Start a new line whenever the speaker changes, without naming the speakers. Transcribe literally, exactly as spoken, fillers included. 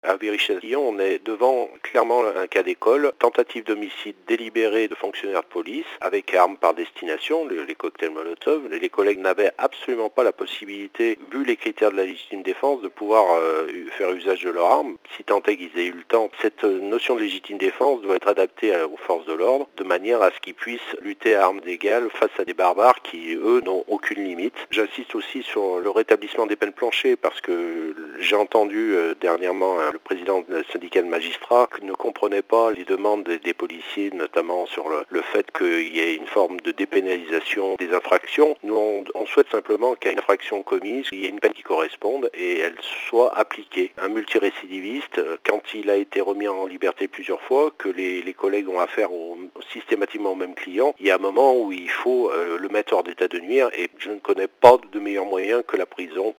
À Viry-Châtillon, on est devant clairement un cas d'école, tentative d'homicide délibéré de fonctionnaires de police avec armes par destination, le- les cocktails Molotov. Les collègues n'avaient absolument pas la possibilité, vu les critères de la légitime défense, de pouvoir euh, faire usage de leurs armes, si tant est qu'ils aient eu le temps. Cette notion de légitime défense doit être adaptée aux forces de l'ordre, de manière à ce qu'ils puissent lutter à armes égales face à des barbares qui, eux, n'ont aucune limite. J'insiste aussi sur le rétablissement des peines planchées, parce que j'ai entendu euh, dernièrement le président du syndicat de magistrats ne comprenait pas les demandes des, des policiers, notamment sur le, le fait qu'il y ait une forme de dépénalisation des infractions. Nous, on, on souhaite simplement qu'à une infraction commise, il y ait une peine qui corresponde et elle soit appliquée. Un multirécidiviste, quand il a été remis en liberté plusieurs fois, que les, les collègues ont affaire au, systématiquement au même client, il y a un moment où il faut euh, le mettre hors d'état de nuire et je ne connais pas de meilleur moyen que la prison